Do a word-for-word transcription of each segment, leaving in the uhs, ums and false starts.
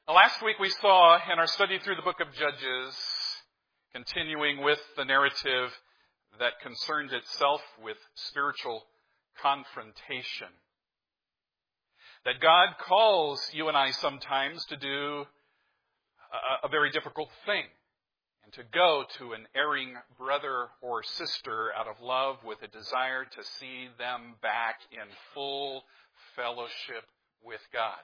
Now, last week we saw in our study through the book of Judges, continuing with the narrative that concerned itself with spiritual confrontation, that God calls you and I sometimes to do a, a very difficult thing, and to go to an erring brother or sister out of love with a desire to see them back in full fellowship with God.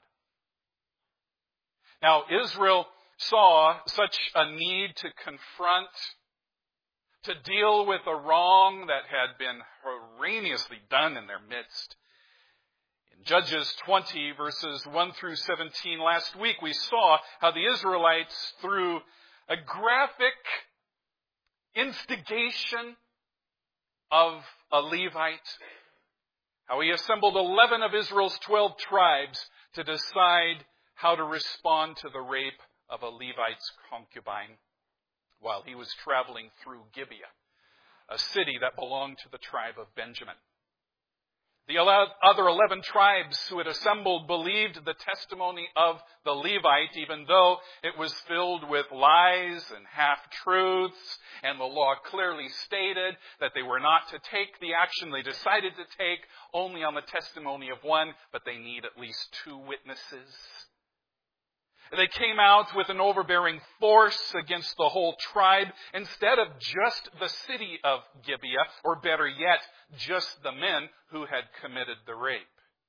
Now, Israel saw such a need to confront, to deal with a wrong that had been horrendously done in their midst. In Judges twenty, verses one through seventeen, last week we saw how the Israelites, through a graphic instigation of a Levite, how he assembled eleven of Israel's twelve tribes to decide how to respond to the rape of a Levite's concubine while he was traveling through Gibeah, a city that belonged to the tribe of Benjamin. The other eleven tribes who had assembled believed the testimony of the Levite, even though it was filled with lies and half-truths, and the law clearly stated that they were not to take the action they decided to take only on the testimony of one, but they need at least two witnesses. They came out with an overbearing force against the whole tribe instead of just the city of Gibeah, or better yet, just the men who had committed the rape.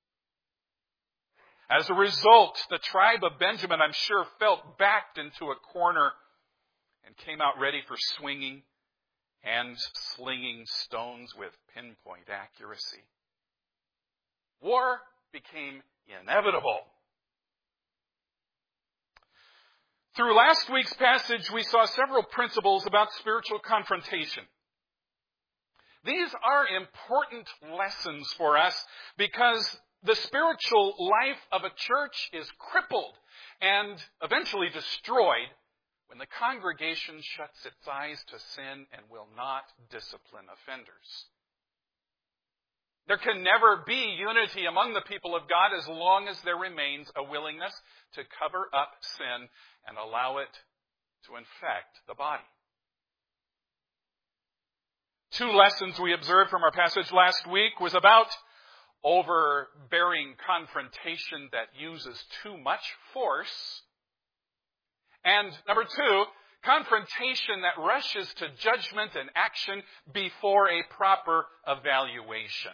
As a result, the tribe of Benjamin, I'm sure, felt backed into a corner and came out ready for swinging and slinging stones with pinpoint accuracy. War became inevitable. Through last week's passage, we saw several principles about spiritual confrontation. These are important lessons for us because the spiritual life of a church is crippled and eventually destroyed when the congregation shuts its eyes to sin and will not discipline offenders. There can never be unity among the people of God as long as there remains a willingness to cover up sin and allow it to infect the body. Two lessons we observed from our passage last week was about overbearing confrontation that uses too much force. And number two, confrontation that rushes to judgment and action before a proper evaluation.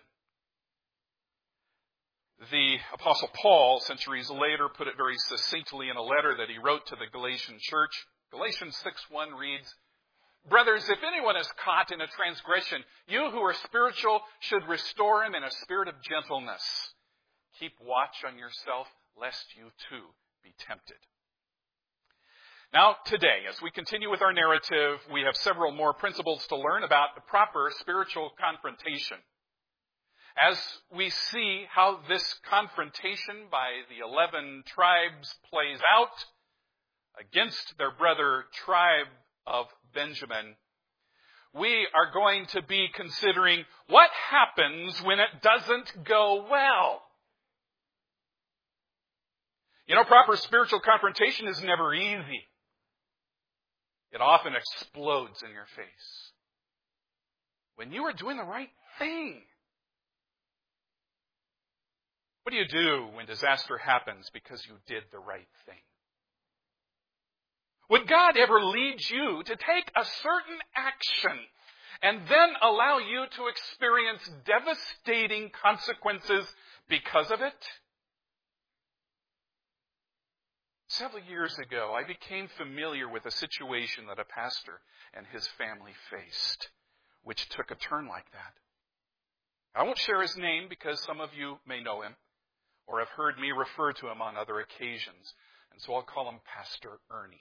The Apostle Paul, centuries later, put it very succinctly in a letter that he wrote to the Galatian church. Galatians six one reads, "Brothers, if anyone is caught in a transgression, you who are spiritual should restore him in a spirit of gentleness. Keep watch on yourself, lest you too be tempted." Now, today, as we continue with our narrative, we have several more principles to learn about the proper spiritual confrontation. As we see how this confrontation by the eleven tribes plays out against their brother tribe of Benjamin, we are going to be considering what happens when it doesn't go well. You know, proper spiritual confrontation is never easy. It often explodes in your face. When you are doing the right thing. What do you do when disaster happens because you did the right thing? Would God ever lead you to take a certain action and then allow you to experience devastating consequences because of it? Several years ago, I became familiar with a situation that a pastor and his family faced, which took a turn like that. I won't share his name because some of you may know him or have heard me refer to him on other occasions, and so I'll call him Pastor Ernie.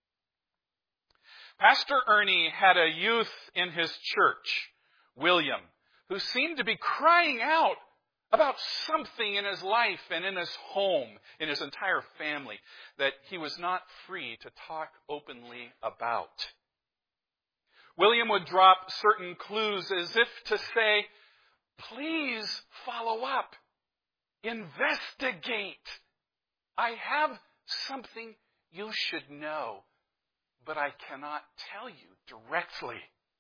Pastor Ernie had a youth in his church, William, who seemed to be crying out about something in his life and in his home, in his entire family, that he was not free to talk openly about. William would drop certain clues as if to say, "Please follow up. Investigate. I have something You should know, but I cannot tell you directly.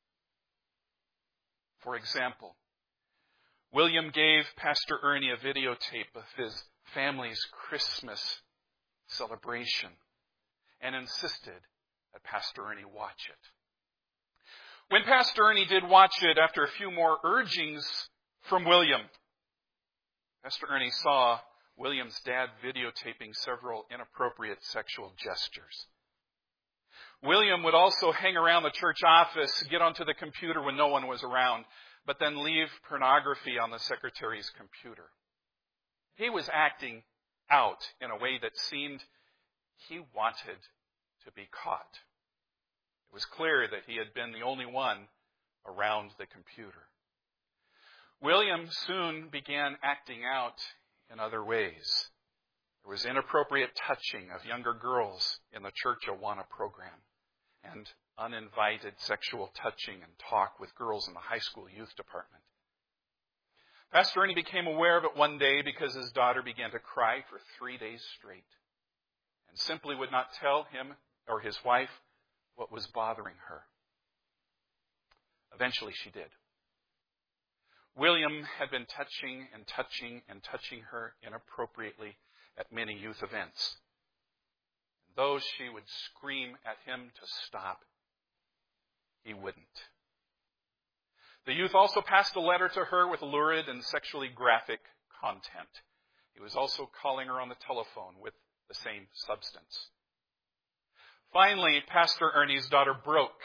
For example, William gave Pastor Ernie a videotape of his family's Christmas celebration and insisted that Pastor Ernie watch it. When Pastor Ernie did watch it, after a few more urgings from William, Pastor Ernie saw William's dad videotaping several inappropriate sexual gestures. William would also hang around the church office, get onto the computer when no one was around, but then leave pornography on the secretary's computer. He was acting out in a way that seemed he wanted to be caught. It was clear that he had been the only one around the computer. William soon began acting out in other ways. There was inappropriate touching of younger girls in the Church Awana program, and uninvited sexual touching and talk with girls in the high school youth department. Pastor Ernie became aware of it one day because his daughter began to cry for three days straight and simply would not tell him or his wife what was bothering her. Eventually she did. William had been touching and touching and touching her inappropriately at many youth events. Though she would scream at him to stop, he wouldn't. The youth also passed a letter to her with lurid and sexually graphic content. He was also calling her on the telephone with the same substance. Finally, Pastor Ernie's daughter broke.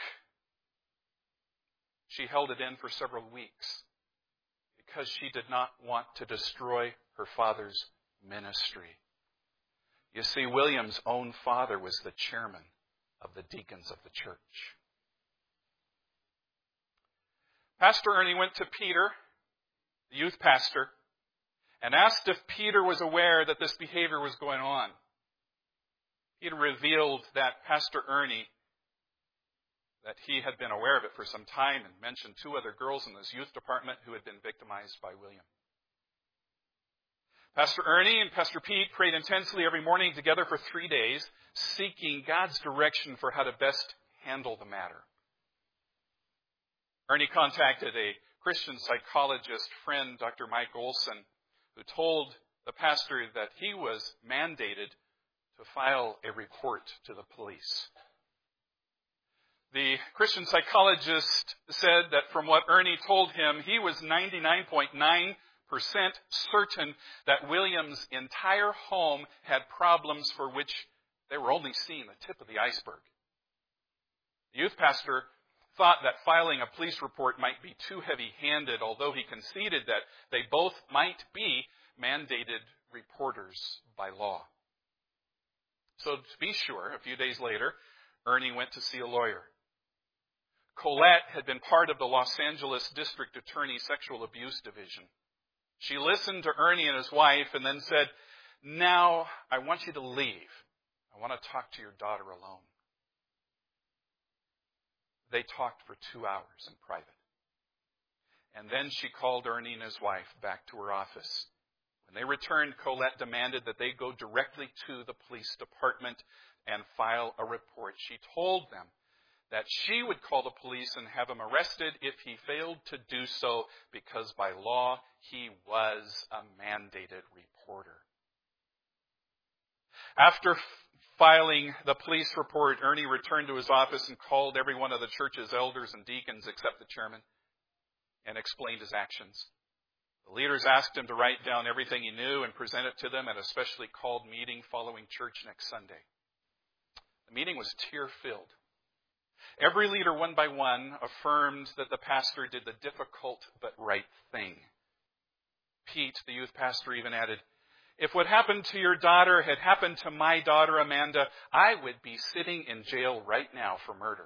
She held it in for several weeks because she did not want to destroy her father's ministry. You see, William's own father was the chairman of the deacons of the church. Pastor Ernie went to Peter, the youth pastor, and asked if Peter was aware that this behavior was going on. Peter revealed that Pastor Ernie, that he had been aware of it for some time and mentioned two other girls in this youth department who had been victimized by William. Pastor Ernie and Pastor Pete prayed intensely every morning together for three days, seeking God's direction for how to best handle the matter. Ernie contacted a Christian psychologist friend, Doctor Mike Olson, who told the pastor that he was mandated to file a report to the police. The Christian psychologist said that from what Ernie told him, he was ninety-nine point nine percent certain that William's entire home had problems for which they were only seeing the tip of the iceberg. The youth pastor thought that filing a police report might be too heavy-handed, although he conceded that they both might be mandated reporters by law. So to be sure, a few days later, Ernie went to see a lawyer. Colette had been part of the Los Angeles District Attorney's Sexual Abuse Division. She listened to Ernie and his wife and then said, "Now, I want you to leave. I want to talk to your daughter alone." They talked for two hours in private. And then she called Ernie and his wife back to her office. When they returned, Colette demanded that they go directly to the police department and file a report. She told them that she would call the police and have him arrested if he failed to do so, because by law he was a mandated reporter. After filing the police report, Ernie returned to his office and called every one of the church's elders and deacons except the chairman and explained his actions. The leaders asked him to write down everything he knew and present it to them at a specially called meeting following church next Sunday. The meeting was tear-filled. Every leader, one by one, affirmed that the pastor did the difficult but right thing. Pete, the youth pastor, even added, "If what happened to your daughter had happened to my daughter, Amanda, I would be sitting in jail right now for murder."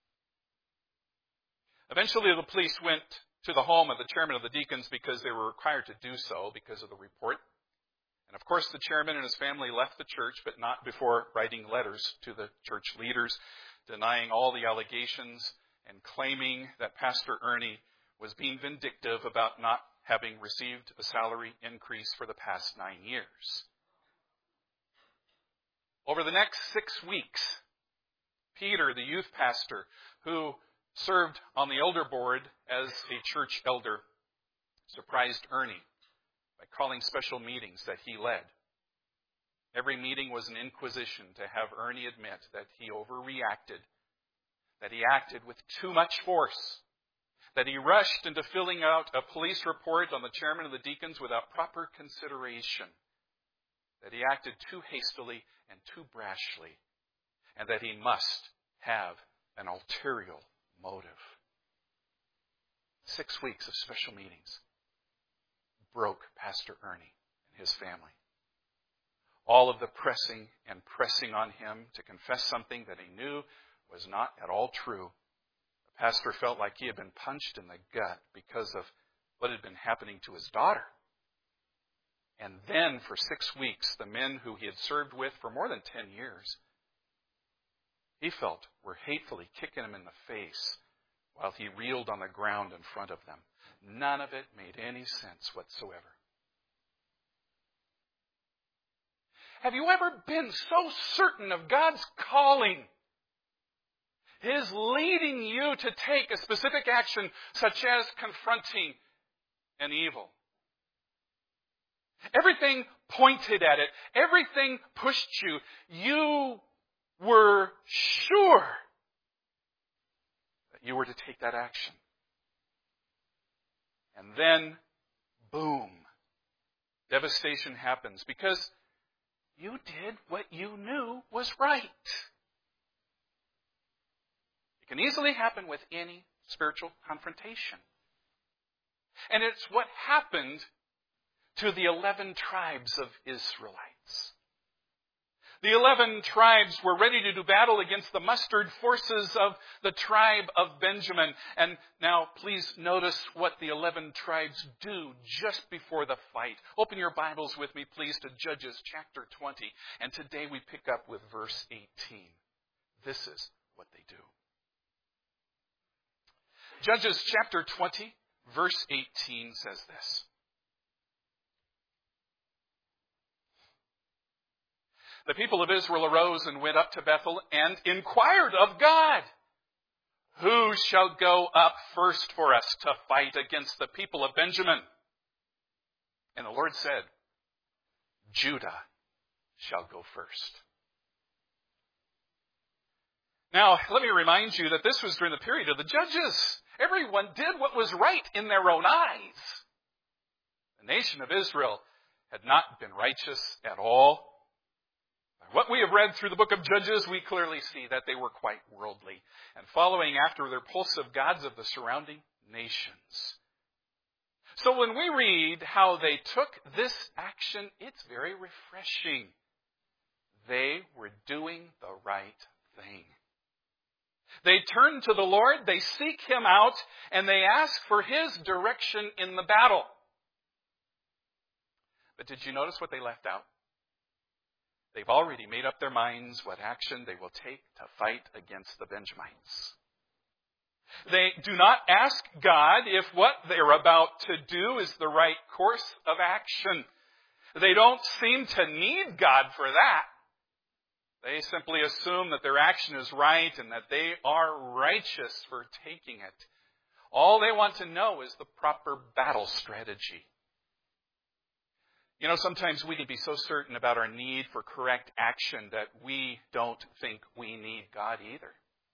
Eventually, the police went to the home of the chairman of the deacons because they were required to do so because of the report. And of course, the chairman and his family left the church, but not before writing letters to the church leaders, denying all the allegations and claiming that Pastor Ernie was being vindictive about not having received a salary increase for the past nine years. Over the next six weeks, Peter, the youth pastor, who served on the elder board as a church elder, surprised Ernie by calling special meetings that he led. Every meeting was an inquisition to have Ernie admit that he overreacted, that he acted with too much force, that he rushed into filling out a police report on the chairman of the deacons without proper consideration, that he acted too hastily and too brashly, and that he must have an ulterior motive. Six weeks of special meetings broke Pastor Ernie and his family. All of the pressing and pressing on him to confess something that he knew was not at all true. The pastor felt like he had been punched in the gut because of what had been happening to his daughter. And then for six weeks, the men who he had served with for more than ten years, he felt were hatefully kicking him in the face while he reeled on the ground in front of them. None of it made any sense whatsoever. Have you ever been so certain of God's calling, His leading you to take a specific action, such as confronting an evil? Everything pointed at it. Everything pushed you. You were sure that you were to take that action. And then, boom, devastation happens because you did what you knew was right. It can easily happen with any spiritual confrontation. And it's what happened to the eleven tribes of Israelites. The eleven tribes were ready to do battle against the mustered forces of the tribe of Benjamin. And now please notice what the eleven tribes do just before the fight. Open your Bibles with me, please, to Judges chapter twenty. And today we pick up with verse eighteen. This is what they do. Judges chapter twenty, verse eighteen says this. The people of Israel arose and went up to Bethel and inquired of God, who shall go up first for us to fight against the people of Benjamin? And the Lord said, Judah shall go first. Now, let me remind you that this was during the period of the judges. Everyone did what was right in their own eyes. The nation of Israel had not been righteous at all. What we have read through the book of Judges, we clearly see that they were quite worldly and following after the repulsive gods of the surrounding nations. So when we read how they took this action, it's very refreshing. They were doing the right thing. They turn to the Lord, they seek Him out, and they ask for His direction in the battle. But did you notice what they left out? They've already made up their minds what action they will take to fight against the Benjamites. They do not ask God if what they're about to do is the right course of action. They don't seem to need God for that. They simply assume that their action is right and that they are righteous for taking it. All they want to know is the proper battle strategy. You know, sometimes we can be so certain about our need for correct action that we don't think we need God either.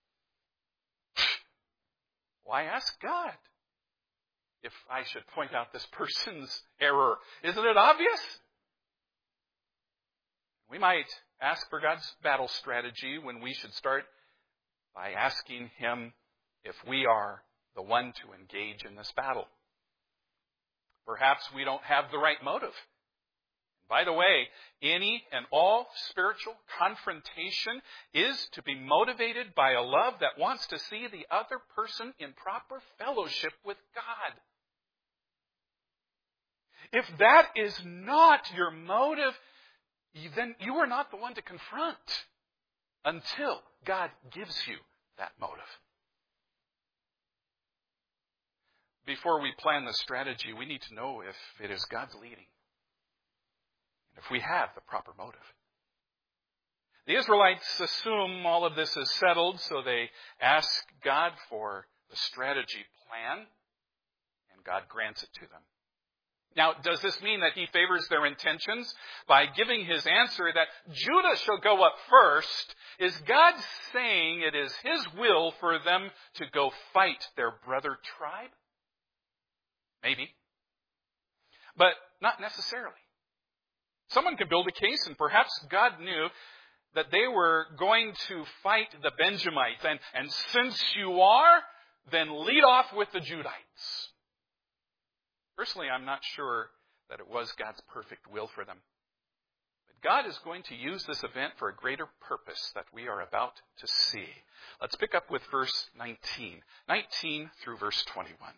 Why ask God if I should point out this person's error? Isn't it obvious? We might ask for God's battle strategy when we should start by asking Him if we are the one to engage in this battle. Perhaps we don't have the right motive. By the way, any and all spiritual confrontation is to be motivated by a love that wants to see the other person in proper fellowship with God. If that is not your motive, then you are not the one to confront until God gives you that motive. Before we plan the strategy, we need to know if it is God's leading. If we have the proper motive. The Israelites assume all of this is settled, so they ask God for the strategy plan, and God grants it to them. Now, does this mean that he favors their intentions by giving his answer that Judah shall go up first? Is God saying it is his will for them to go fight their brother tribe? Maybe. But not necessarily. Someone can build a case, and perhaps God knew that they were going to fight the Benjamites. And, and since you are, then lead off with the Judites. Personally, I'm not sure that it was God's perfect will for them. But God is going to use this event for a greater purpose that we are about to see. Let's pick up with verse nineteen. nineteen through verse twenty-one.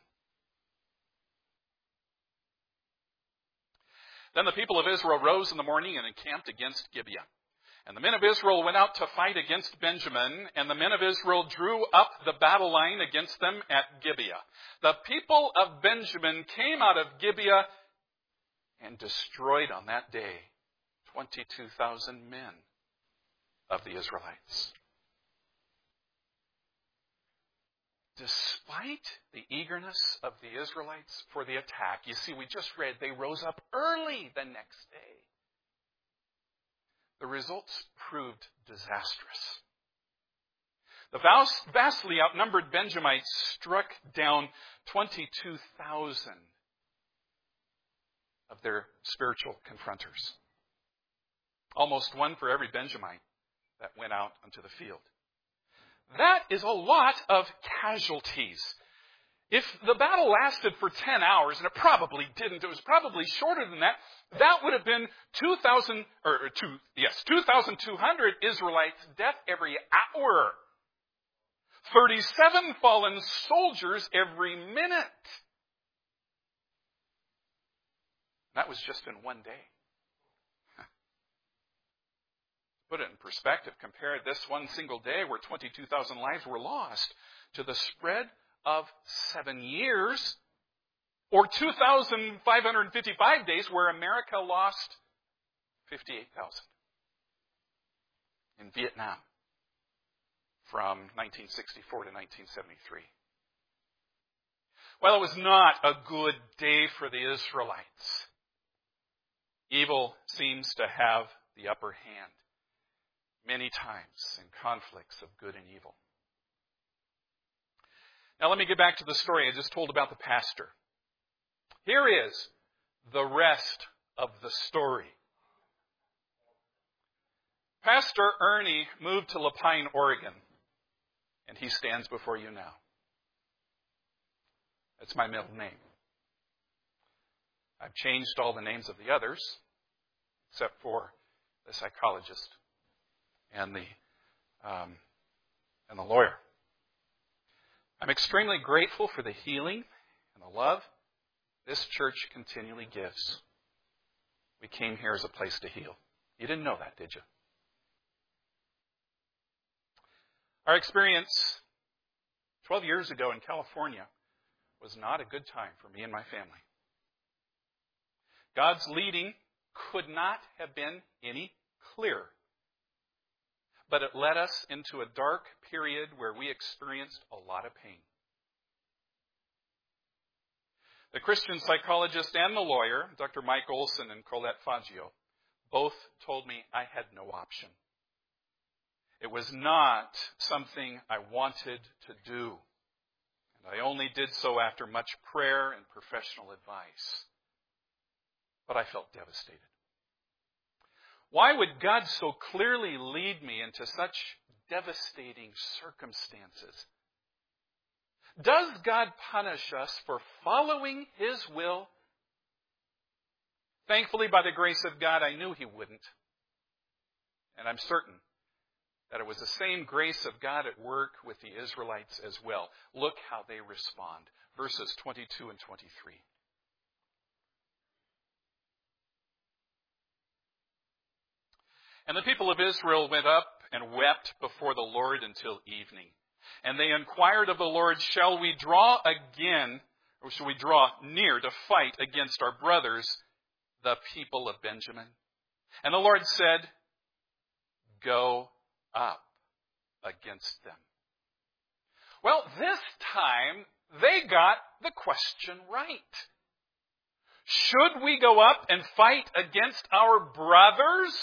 Then the people of Israel rose in the morning and encamped against Gibeah. And the men of Israel went out to fight against Benjamin, and the men of Israel drew up the battle line against them at Gibeah. The people of Benjamin came out of Gibeah and destroyed on that day twenty-two thousand men of the Israelites. Despite the eagerness of the Israelites for the attack, you see, we just read they rose up early the next day. The results proved disastrous. The vastly outnumbered Benjamites struck down twenty-two thousand of their spiritual confronters. Almost one for every Benjamite that went out onto the field. That is a lot of casualties. If the battle lasted for ten hours, and it probably didn't, it was probably shorter than that, that would have been two thousand, or two, yes, two thousand two hundred Israelites' death every hour. thirty-seven fallen soldiers every minute. That was just in one day. Put it in perspective, compare this one single day where twenty-two thousand lives were lost to the spread of seven years, or two thousand five hundred fifty-five days where America lost fifty-eight thousand in Vietnam from nineteen sixty-four to nineteen seventy-three. Well, it was not a good day for the Israelites. Evil seems to have the upper hand many times in conflicts of good and evil. Now let me get back to the story I just told about the pastor. Here is the rest of the story. Pastor Ernie moved to Lapine, Oregon, and he stands before you now. That's my middle name. I've changed all the names of the others, except for the psychologist and the um, and the lawyer. I'm extremely grateful for the healing and the love this church continually gives. We came here as a place to heal. You didn't know that, did you? Our experience twelve years ago in California was not a good time for me and my family. God's leading could not have been any clearer. But it led us into a dark period where we experienced a lot of pain. The Christian psychologist and the lawyer, Doctor Mike Olson and Colette Faggio, both told me I had no option. It was not something I wanted to do. And I only did so after much prayer and professional advice. But I felt devastated. Why would God so clearly lead me into such devastating circumstances? Does God punish us for following His will? Thankfully, by the grace of God, I knew He wouldn't. And I'm certain that it was the same grace of God at work with the Israelites as well. Look how they respond. Verses twenty-two and twenty-three. And the people of Israel went up and wept before the Lord until evening. And they inquired of the Lord, shall we draw again, or shall we draw near to fight against our brothers, the people of Benjamin? And the Lord said, go up against them. Well, this time they got the question right. Should we go up and fight against our brothers?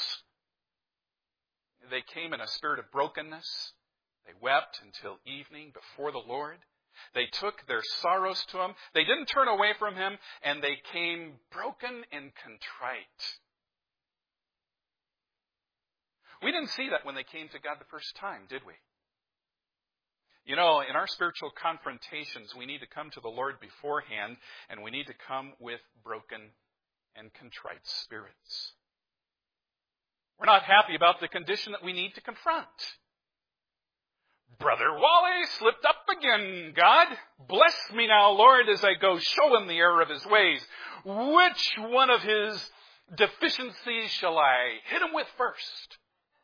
They came in a spirit of brokenness. They wept until evening before the Lord. They took their sorrows to him. They didn't turn away from him, and they came broken and contrite. We didn't see that when they came to God the first time, did we? You know, in our spiritual confrontations, we need to come to the Lord beforehand, and we need to come with broken and contrite spirits. We're not happy about the condition that we need to confront. Brother Wally slipped up again. God, bless me now, Lord, as I go show him the error of his ways. Which one of his deficiencies shall I hit him with first?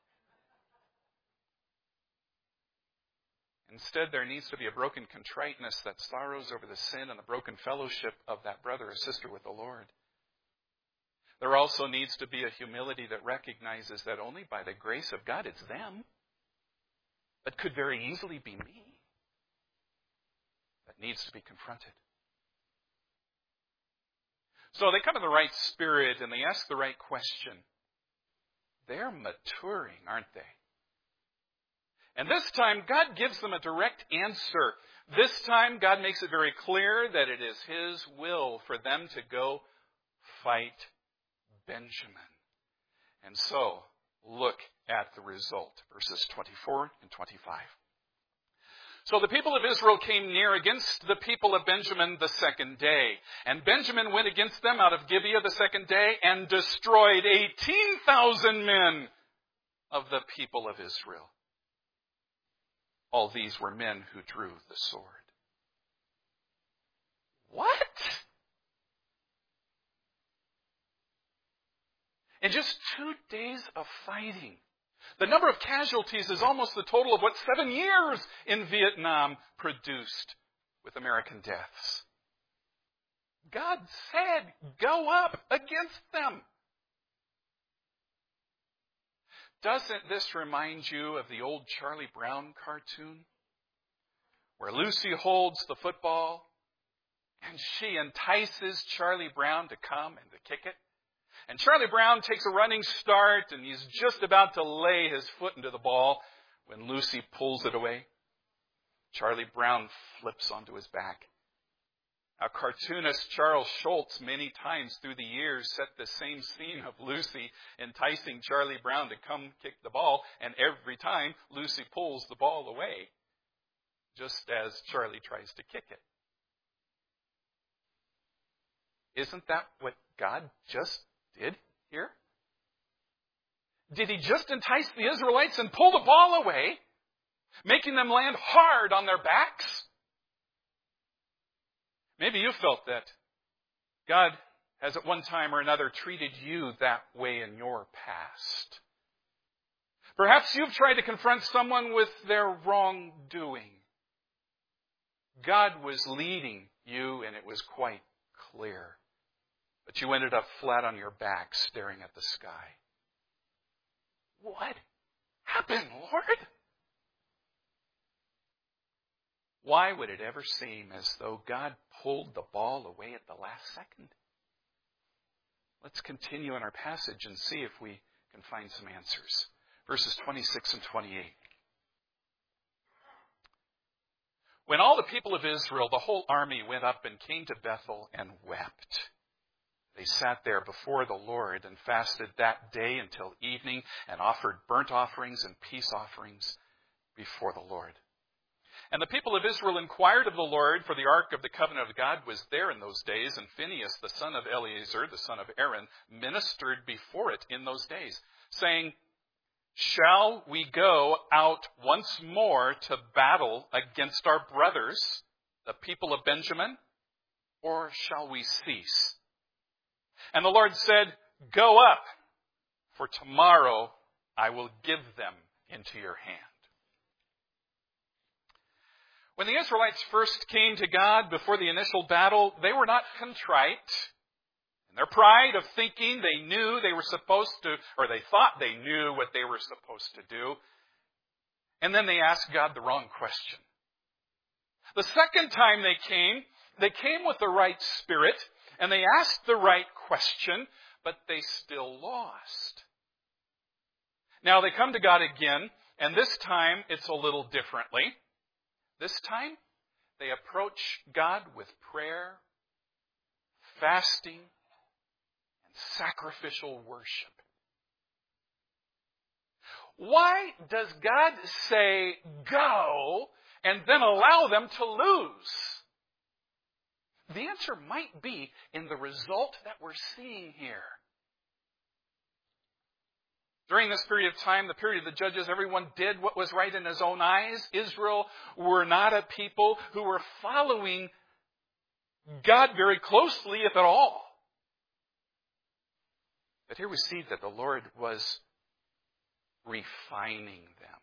Instead, there needs to be a broken contriteness that sorrows over the sin and the broken fellowship of that brother or sister with the Lord. There also needs to be a humility that recognizes that only by the grace of God it's them. That could very easily be me. That needs to be confronted. So they come in the right spirit and they ask the right question. They're maturing, aren't they? And this time, God gives them a direct answer. This time, God makes it very clear that it is His will for them to go fight Benjamin. And so, look at the result, verses twenty-four and twenty-five. So the people of Israel came near against the people of Benjamin the second day. And Benjamin went against them out of Gibeah the second day and destroyed eighteen thousand men of the people of Israel. All these were men who drew the sword. What? In just two days of fighting, the number of casualties is almost the total of what seven years in Vietnam produced with American deaths. God said, go up against them. Doesn't this remind you of the old Charlie Brown cartoon? Where Lucy holds the football and she entices Charlie Brown to come and to kick it. And Charlie Brown takes a running start and he's just about to lay his foot into the ball when Lucy pulls it away. Charlie Brown flips onto his back. Our cartoonist Charles Schultz many times through the years set the same scene of Lucy enticing Charlie Brown to come kick the ball, and every time Lucy pulls the ball away, just as Charlie tries to kick it. Isn't that what God just did here? Did He just entice the Israelites and pull the ball away, making them land hard on their backs? Maybe you felt that God has at one time or another treated you that way in your past. Perhaps you've tried to confront someone with their wrongdoing. God was leading you and it was quite clear. But you ended up flat on your back staring at the sky. What happened, Lord? Why would it ever seem as though God pulled the ball away at the last second? Let's continue in our passage and see if we can find some answers. Verses twenty-six and twenty-eight. When all the people of Israel, the whole army, went up and came to Bethel and wept. They sat there before the Lord and fasted that day until evening and offered burnt offerings and peace offerings before the Lord. And the people of Israel inquired of the Lord, for the ark of the covenant of God was there in those days, and Phinehas, the son of Eleazar, the son of Aaron, ministered before it in those days, saying, shall we go out once more to battle against our brothers, the people of Benjamin, or shall we cease? And the Lord said, go up, for tomorrow I will give them into your hand. When the Israelites first came to God before the initial battle, they were not contrite, And their pride of thinking they knew they were supposed to, or they thought they knew what they were supposed to do. And then they asked God the wrong question. The second time they came, they came with the right spirit, and they asked the right question, but they still lost. Now they come to God again, and this time it's a little differently. This time they approach God with prayer, fasting, and sacrificial worship. Why does God say go and then allow them to lose? The answer might be in the result that we're seeing here. During this period of time, the period of the judges, everyone did what was right in his own eyes. Israel were not a people who were following God very closely, if at all. But here we see that the Lord was refining them.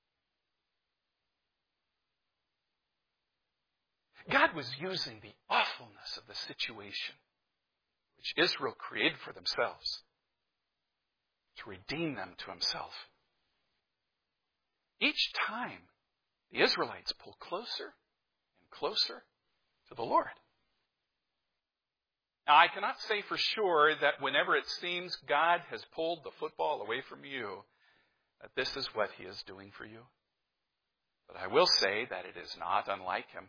God was using the awfulness of the situation which Israel created for themselves to redeem them to himself. Each time, the Israelites pull closer and closer to the Lord. Now, I cannot say for sure that whenever it seems God has pulled the football away from you, that this is what he is doing for you. But I will say that it is not unlike him.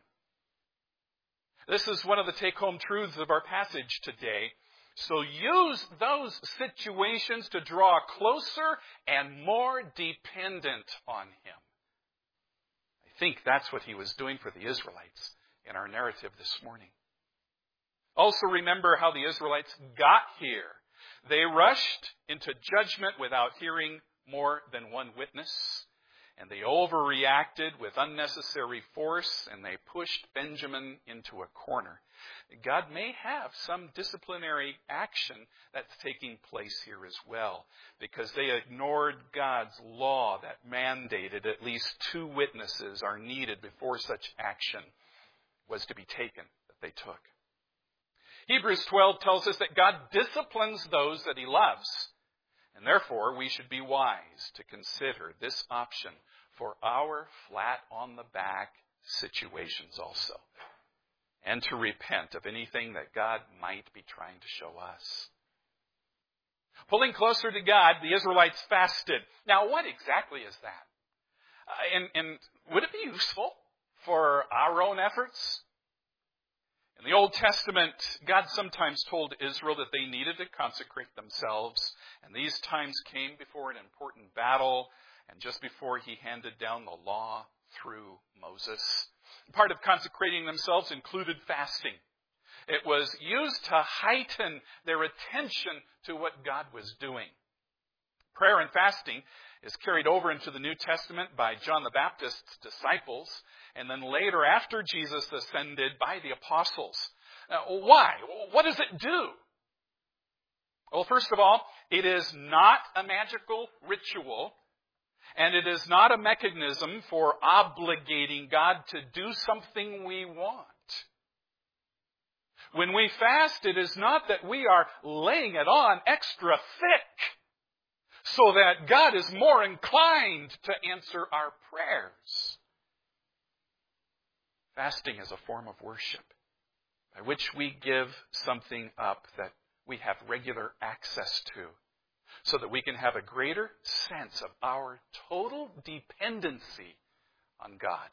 This is one of the take-home truths of our passage today. So use those situations to draw closer and more dependent on him. I think that's what he was doing for the Israelites in our narrative this morning. Also remember how the Israelites got here. They rushed into judgment without hearing more than one witness. And they overreacted with unnecessary force, and they pushed Benjamin into a corner. God may have some disciplinary action that's taking place here as well, because they ignored God's law that mandated at least two witnesses are needed before such action was to be taken that they took. Hebrews twelve tells us that God disciplines those that he loves. And therefore, we should be wise to consider this option for our flat-on-the-back situations also. And to repent of anything that God might be trying to show us. Pulling closer to God, the Israelites fasted. Now, what exactly is that? Uh, and, and would it be useful for our own efforts? In the Old Testament, God sometimes told Israel that they needed to consecrate themselves, and these times came before an important battle and just before he handed down the law through Moses. Part of consecrating themselves included fasting. It was used to heighten their attention to what God was doing. Prayer and fasting is carried over into the New Testament by John the Baptist's disciples, and then later, after Jesus ascended, by the apostles. Now, why? What does it do? Well, first of all, it is not a magical ritual, and it is not a mechanism for obligating God to do something we want. When we fast, it is not that we are laying it on extra thick so that God is more inclined to answer our prayers. Fasting is a form of worship by which we give something up that we have regular access to so that we can have a greater sense of our total dependency on God.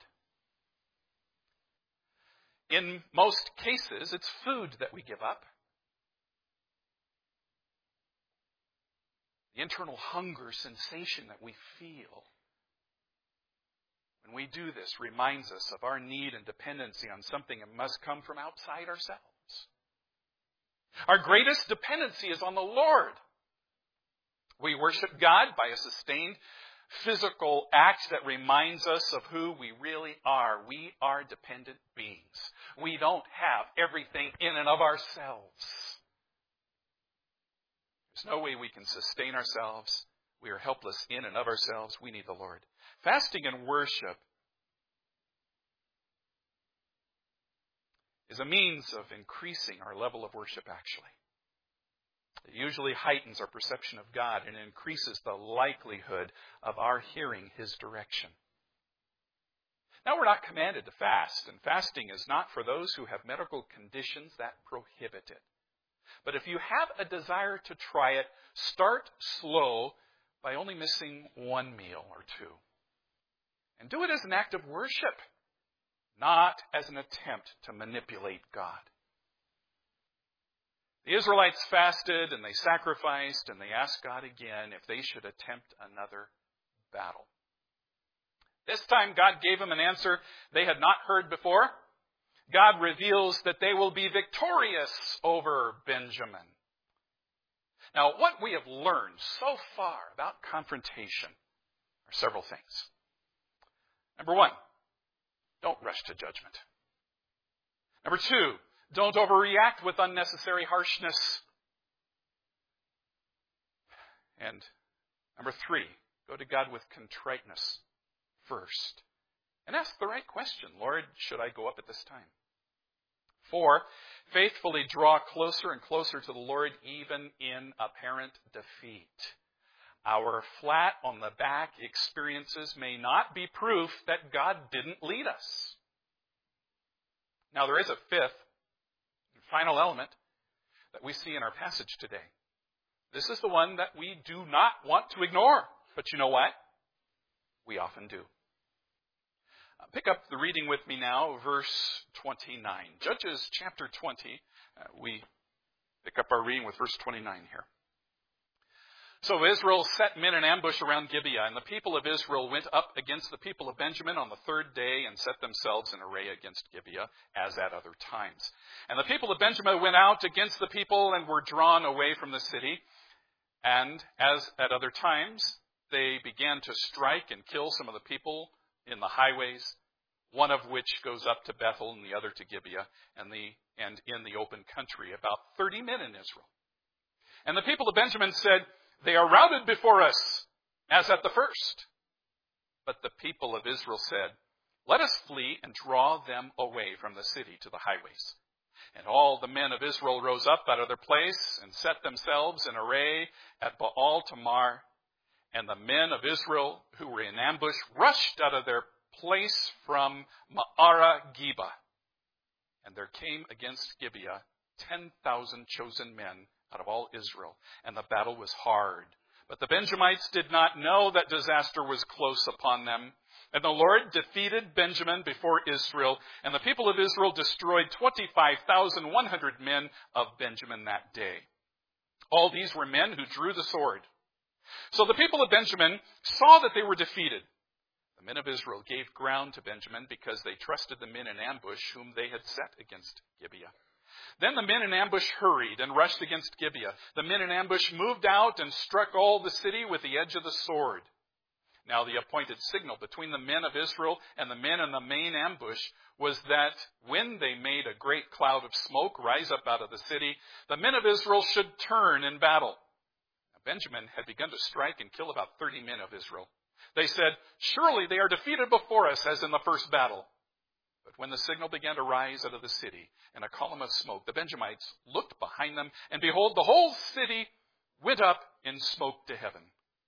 In most cases, it's food that we give up. The internal hunger sensation that we feel when we do this reminds us of our need and dependency on something that must come from outside ourselves. Our greatest dependency is on the Lord. We worship God by a sustained physical act that reminds us of who we really are. We are dependent beings. We don't have everything in and of ourselves. There's no way we can sustain ourselves. We are helpless in and of ourselves. We need the Lord. Fasting and worship is a means of increasing our level of worship, actually. It usually heightens our perception of God and increases the likelihood of our hearing His direction. Now, we're not commanded to fast, and fasting is not for those who have medical conditions that prohibit it. But if you have a desire to try it, start slow by only missing one meal or two. And do it as an act of worship, not as an attempt to manipulate God. The Israelites fasted and they sacrificed and they asked God again if they should attempt another battle. This time God gave them an answer they had not heard before. God reveals that they will be victorious over Benjamin. Now, what we have learned so far about confrontation are several things. Number one, don't rush to judgment. Number two, don't overreact with unnecessary harshness. And number three, go to God with contriteness first. And ask the right question. Lord, should I go up at this time? Four, faithfully draw closer and closer to the Lord even in apparent defeat. Our flat on the back experiences may not be proof that God didn't lead us. Now there is a fifth and final element that we see in our passage today. This is the one that we do not want to ignore. But you know what? We often do. Uh, pick up the reading with me now, verse twenty-nine. Judges chapter twenty. Uh, we pick up our reading with verse twenty-nine here. So Israel set men in ambush around Gibeah, and the people of Israel went up against the people of Benjamin on the third day and set themselves in array against Gibeah, as at other times. And the people of Benjamin went out against the people and were drawn away from the city. And as at other times, they began to strike and kill some of the people in the highways, one of which goes up to Bethel and the other to Gibeah, and the and in the open country, about thirty men in Israel. And the people of Benjamin said, "They are routed before us, as at the first." But the people of Israel said, "Let us flee and draw them away from the city to the highways." And all the men of Israel rose up out of their place and set themselves in array at Baal Tamar. And the men of Israel who were in ambush rushed out of their place from Ma'ara Geba. And there came against Gibeah ten thousand chosen men out of all Israel, and the battle was hard. But the Benjamites did not know that disaster was close upon them. And the Lord defeated Benjamin before Israel, and the people of Israel destroyed twenty-five thousand one hundred men of Benjamin that day. All these were men who drew the sword. So the people of Benjamin saw that they were defeated. The men of Israel gave ground to Benjamin because they trusted the men in ambush whom they had set against Gibeah. Then the men in ambush hurried and rushed against Gibeah. The men in ambush moved out and struck all the city with the edge of the sword. Now the appointed signal between the men of Israel and the men in the main ambush was that when they made a great cloud of smoke rise up out of the city, the men of Israel should turn in battle. Benjamin had begun to strike and kill about thirty men of Israel. They said, "Surely they are defeated before us as in the first battle." But when the signal began to rise out of the city in a column of smoke, the Benjamites looked behind them, and behold, the whole city went up in smoke to heaven.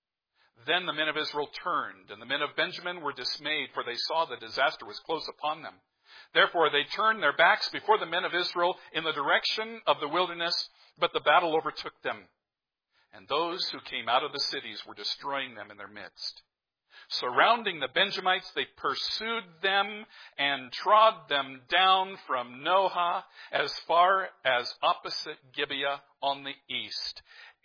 Then the men of Israel turned, and the men of Benjamin were dismayed, for they saw the disaster was close upon them. Therefore they turned their backs before the men of Israel in the direction of the wilderness, but the battle overtook them. And those who came out of the cities were destroying them in their midst. Surrounding the Benjamites, they pursued them and trod them down from Noha as far as opposite Gibeah on the east.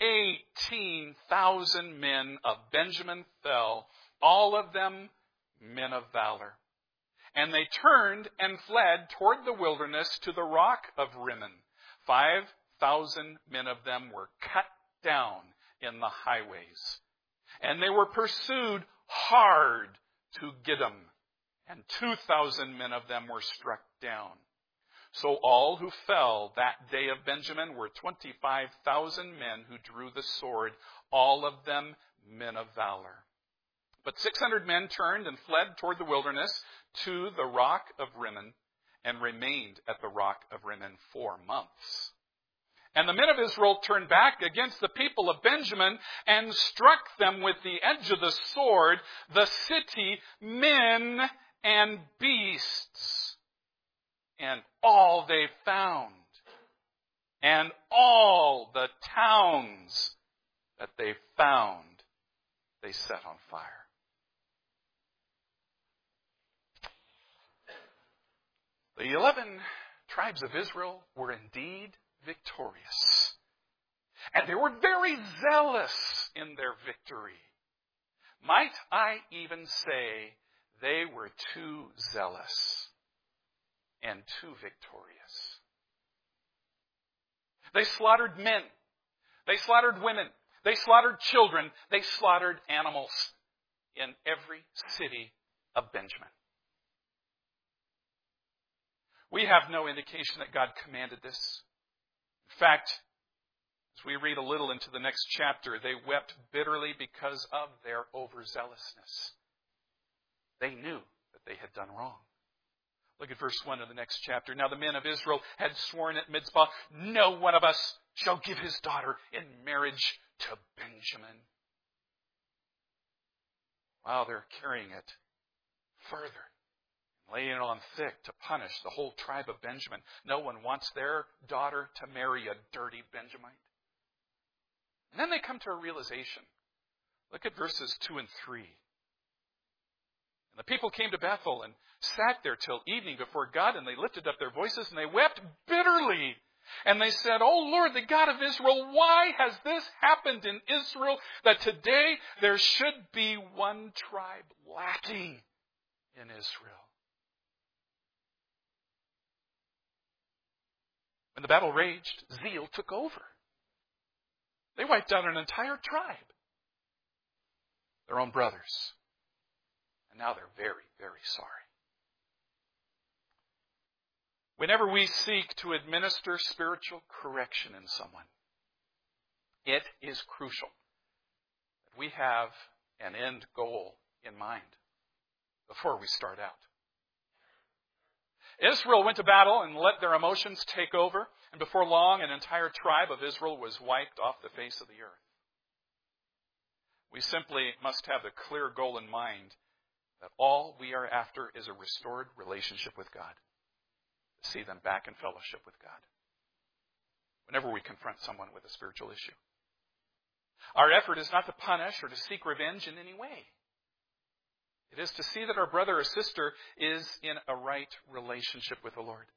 Eighteen thousand men of Benjamin fell, all of them men of valor. And they turned and fled toward the wilderness to the rock of Rimmon. Five thousand men of them were cut down in the highways. And they were pursued hard to Gidom, and two thousand men of them were struck down. So all who fell that day of Benjamin were twenty-five thousand men who drew the sword, all of them men of valor. But six hundred men turned and fled toward the wilderness to the rock of Rimmon, and remained at the rock of Rimmon four months. And the men of Israel turned back against the people of Benjamin and struck them with the edge of the sword, the city, men and beasts, and all they found, and all the towns that they found, they set on fire. The eleven tribes of Israel were indeed victorious. And they were very zealous in their victory. Might I even say they were too zealous and too victorious. They slaughtered men. They slaughtered women. They slaughtered children. They slaughtered animals in every city of Benjamin. We have no indication that God commanded this. In fact, as we read a little into the next chapter, they wept bitterly because of their overzealousness. They knew that they had done wrong. Look at verse one of the next chapter. Now the men of Israel had sworn at Mizpah, no one of us shall give his daughter in marriage to Benjamin. Wow, they're carrying it further. Laying it on thick to punish the whole tribe of Benjamin. No one wants their daughter to marry a dirty Benjamite. And then they come to a realization. Look at verses two and three. And the people came to Bethel and sat there till evening before God, and they lifted up their voices and they wept bitterly. And they said, "O Lord, the God of Israel, why has this happened in Israel, that today there should be one tribe lacking in Israel?" When the battle raged, zeal took over. They wiped out an entire tribe, their own brothers. And now they're very, very sorry. Whenever we seek to administer spiritual correction in someone, it is crucial that we have an end goal in mind before we start out. Israel went to battle and let their emotions take over, and before long, an entire tribe of Israel was wiped off the face of the earth. We simply must have the clear goal in mind that all we are after is a restored relationship with God. To see them back in fellowship with God whenever we confront someone with a spiritual issue. Our effort is not to punish or to seek revenge in any way. It is to see that our brother or sister is in a right relationship with the Lord.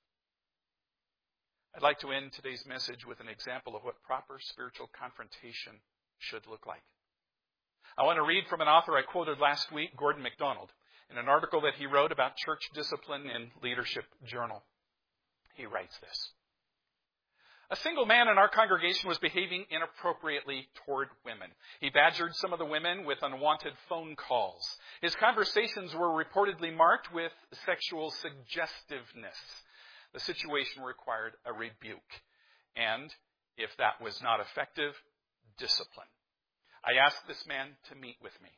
I'd like to end today's message with an example of what proper spiritual confrontation should look like. I want to read from an author I quoted last week, Gordon MacDonald, in an article that he wrote about church discipline in Leadership Journal. He writes this. A single man in our congregation was behaving inappropriately toward women. He badgered some of the women with unwanted phone calls. His conversations were reportedly marked with sexual suggestiveness. The situation required a rebuke. And, if that was not effective, discipline. I asked this man to meet with me.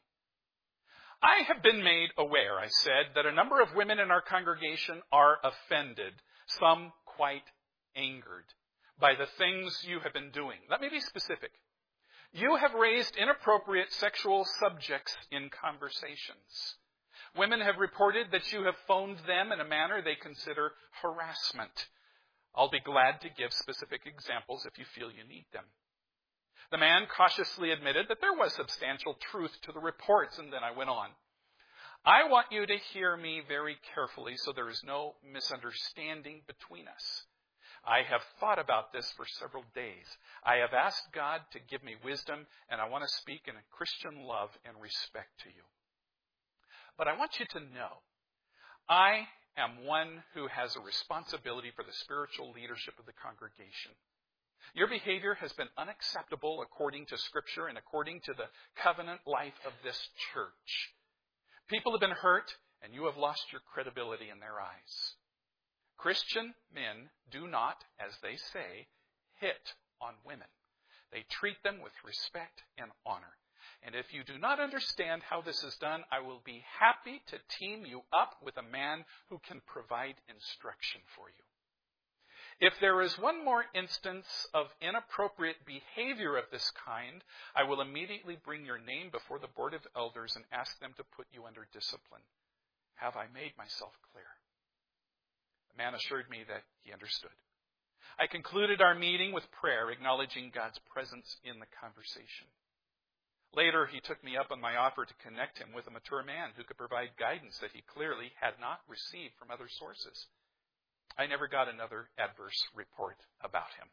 I have been made aware, I said, that a number of women in our congregation are offended, some quite angered, by the things you have been doing. Let me be specific. You have raised inappropriate sexual subjects in conversations. Women have reported that you have phoned them in a manner they consider harassment. I'll be glad to give specific examples if you feel you need them. The man cautiously admitted that there was substantial truth to the reports, and then I went on. I want you to hear me very carefully so there is no misunderstanding between us. I have thought about this for several days. I have asked God to give me wisdom, and I want to speak in a Christian love and respect to you. But I want you to know, I am one who has a responsibility for the spiritual leadership of the congregation. Your behavior has been unacceptable according to Scripture and according to the covenant life of this church. People have been hurt, and you have lost your credibility in their eyes. Christian men do not, as they say, hit on women. They treat them with respect and honor. And if you do not understand how this is done, I will be happy to team you up with a man who can provide instruction for you. If there is one more instance of inappropriate behavior of this kind, I will immediately bring your name before the board of elders and ask them to put you under discipline. Have I made myself clear?" The man assured me that he understood. I concluded our meeting with prayer, acknowledging God's presence in the conversation. Later, he took me up on my offer to connect him with a mature man who could provide guidance that he clearly had not received from other sources. I never got another adverse report about him.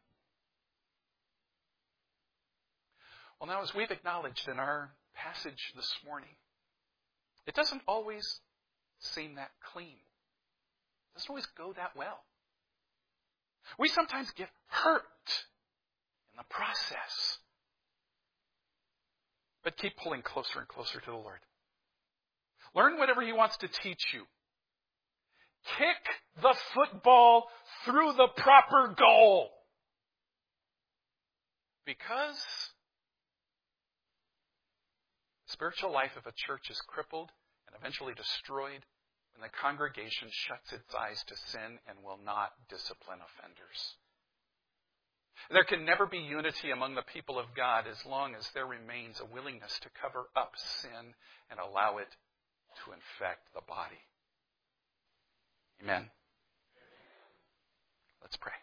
Well, now, as we've acknowledged in our passage this morning, it doesn't always seem that clean. It doesn't always go that well. We sometimes get hurt in the process. But keep pulling closer and closer to the Lord. Learn whatever He wants to teach you. Kick the football through the proper goal. Because the spiritual life of a church is crippled and eventually destroyed when the congregation shuts its eyes to sin and will not discipline offenders. There can never be unity among the people of God as long as there remains a willingness to cover up sin and allow it to infect the body. Amen. Let's pray.